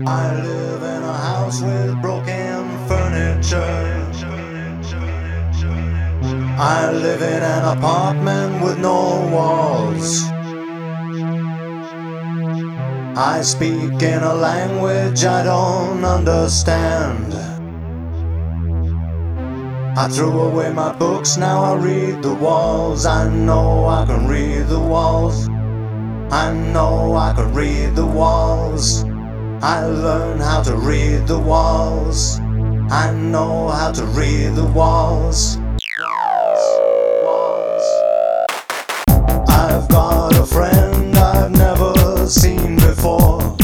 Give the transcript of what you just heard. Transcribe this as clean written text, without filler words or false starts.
I live in a house with broken furniture. I live in an apartment with no walls. I speak in a language I don't understand. I threw away my books, now I read the walls. I know I can read the walls. I know I can read the walls. I learned how to read the walls. I know how to read the walls. I've got a friend I've never seen before.